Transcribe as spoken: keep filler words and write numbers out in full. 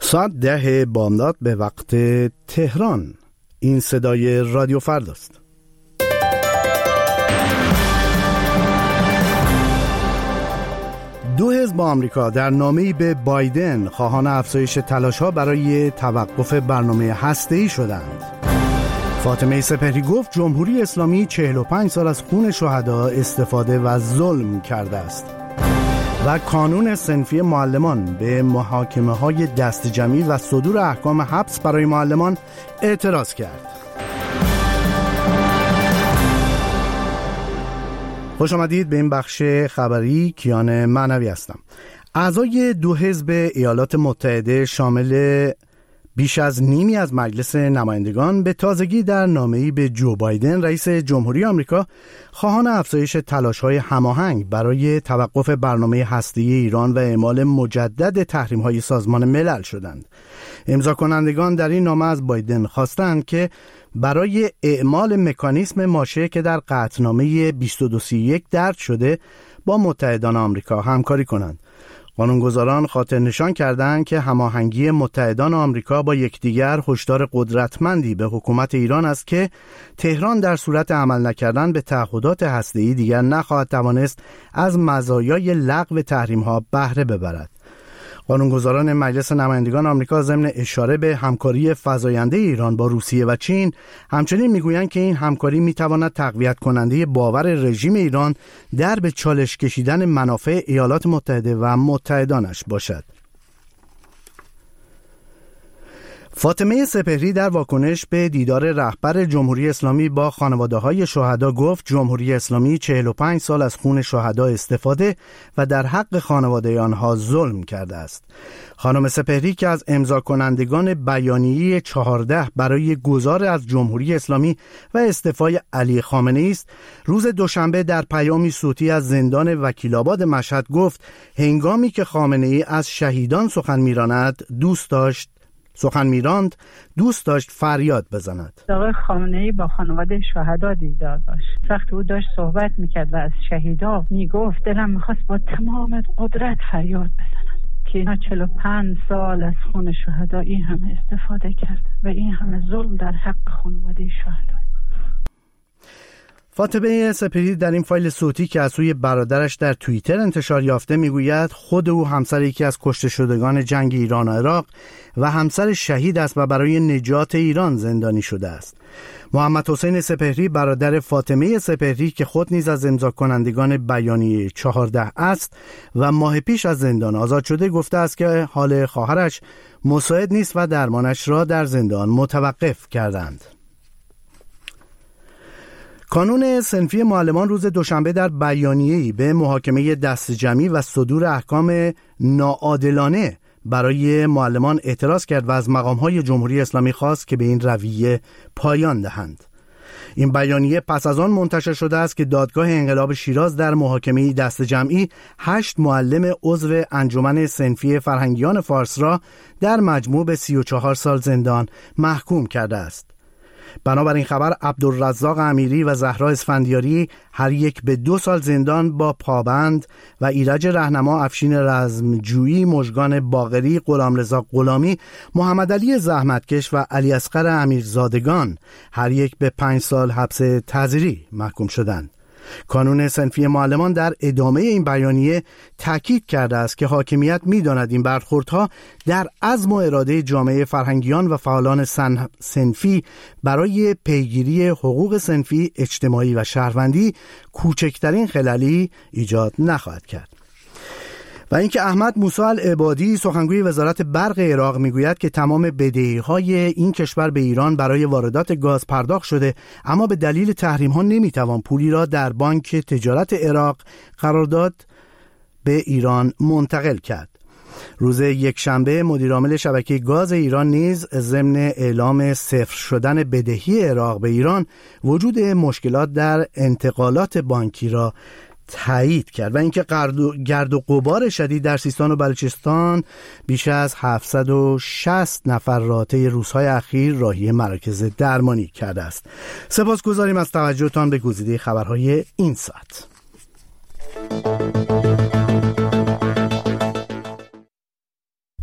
ساعت ده بامداد به وقت تهران. این صدای رادیو فرداست. دو حزب آمریکا در نامه‌ای به بایدن خواهان افزایش تلاش‌ها برای توقف برنامه هسته‌ای شدند. فاطمه سپهری گفت جمهوری اسلامی چهل و پنج سال از خون شهدا استفاده و ظلم کرده است. و کانون صنفی معلمان به محاکمه‌های دست جمعی و صدور احکام حبس برای معلمان اعتراض کرد. خوش آمدید به این بخش خبری. کیان معنوی هستم. اعضای دو حزب ایالات متحده شامل بیش از نیمی از مجلس نمایندگان به تازگی در نامه‌ای به جو بایدن رئیس جمهوری آمریکا خواهان افزایش تلاش‌های هماهنگ برای توقف برنامه هسته‌ای ایران و اعمال مجدد تحریم‌های سازمان ملل شدند. امضا کنندگان در این نامه از بایدن خواستند که برای اعمال مکانیسم ماشه که در قطعنامه بیست و دو سی و یک درج شده با متحدان آمریکا همکاری کنند. قانونگذاران خاطر نشان کردند که هماهنگی متحدان آمریکا با یکدیگر هشدار قدرتمندی به حکومت ایران است که تهران در صورت عمل نکردن به تعهدات هسته‌ای دیگر نخواهد توانست از مزایای لغو تحریم‌ها بهره ببرد. قانونگذاران مجلس نمایندگان آمریکا ضمن اشاره به همکاری فزاینده ایران با روسیه و چین همچنین میگویند که این همکاری میتواند تقویت کننده باور رژیم ایران در به چالش کشیدن منافع ایالات متحده و متحدانش باشد. فاطمه سپهری در واکنش به دیدار رهبر جمهوری اسلامی با خانواده‌های شهدا گفت جمهوری اسلامی چهل و پنج سال از خون شهدا استفاده و در حق خانواده آنها ظلم کرده است. خانم سپهری که از امضا کنندگان بیانیه چهارده برای گذار از جمهوری اسلامی و استعفای علی خامنه‌ای است، روز دوشنبه در پیامی صوتی از زندان وکیل‌آباد مشهد گفت هنگامی که خامنه‌ای از شهیدان سخن می‌راند دوست داشت سخن میراند دوست داشت فریاد بزند. آقای خامنه‌ای با خانواده شهدا دیدار داشت. وقتی او داشت صحبت میکرد و از شهیدا میگفت دلم میخواست با تمام قدرت فریاد بزنم که اینا چهل و پنج سال از خون شهدا این همه استفاده کرد و این همه ظلم در حق خانواده شهدا. فاطمه سپهری در این فایل صوتی که از سوی برادرش در توییتر انتشار یافته میگوید خود او همسر یکی از کشته شدگان جنگ ایران و عراق و همسر شهید است و برای نجات ایران زندانی شده است. محمد حسین سپهری برادر فاطمه سپهری که خود نیز از امضا کنندگان بیانیه چهارده است و ماه پیش از زندان آزاد شده گفته است که حال خواهرش مساعد نیست و درمانش را در زندان متوقف کردند. کانون صنفی معلمان روز دوشنبه در بیانیه‌ای به محاکمه دست جمعی و صدور احکام ناعادلانه برای معلمان اعتراض کرد و از مقام‌های جمهوری اسلامی خواست که به این رویه پایان دهند. این بیانیه پس از آن منتشر شده است که دادگاه انقلاب شیراز در محاکمه دست جمعی هشت معلم عضو انجمن صنفی فرهنگیان فارس را در مجموع به سی و چهار سال زندان محکوم کرده است. بنابراین خبر عبدالرزاق امیری و زهرا اسفندیاری هر یک به دو سال زندان با پابند و ایرج رهنما، افشین رزمجویی، مژگان باقری، غلامرضا غلامی، محمد علی زحمتکش و علی اصغر امیرزادگان هر یک به پنج سال حبس تعزیری محکوم شدند. کانون صنفی معلمان در ادامه این بیانیه تاکید کرده است که حاکمیت می‌داند این برخوردها در عزم و اراده جامعه فرهنگیان و فعالان صنفی برای پیگیری حقوق صنفی، اجتماعی و شهروندی کوچکترین خللی ایجاد نخواهد کرد. و اینکه احمد موسی العبادی سخنگوی وزارت برق عراق میگوید که تمام بدهی‌های این کشور به ایران برای واردات گاز پرداخت شده، اما به دلیل تحریم‌ها نمیتوان پولی را در بانک تجارت عراق قرارداد به ایران منتقل کرد. روز یکشنبه مدیرعامل شبکه گاز ایران نیز ضمن اعلام صفر شدن بدهی عراق به ایران وجود مشکلات در انتقالات بانکی را تایید کرد و اینکه گرد و غبار شدید در سیستان و بلوچستان بیش از هفتصد و شصت نفر را طی روزهای اخیر راهی مراکز درمانی کرده است. سپاسگزاریم از توجهتان به گزیده خبرهای این ساعت.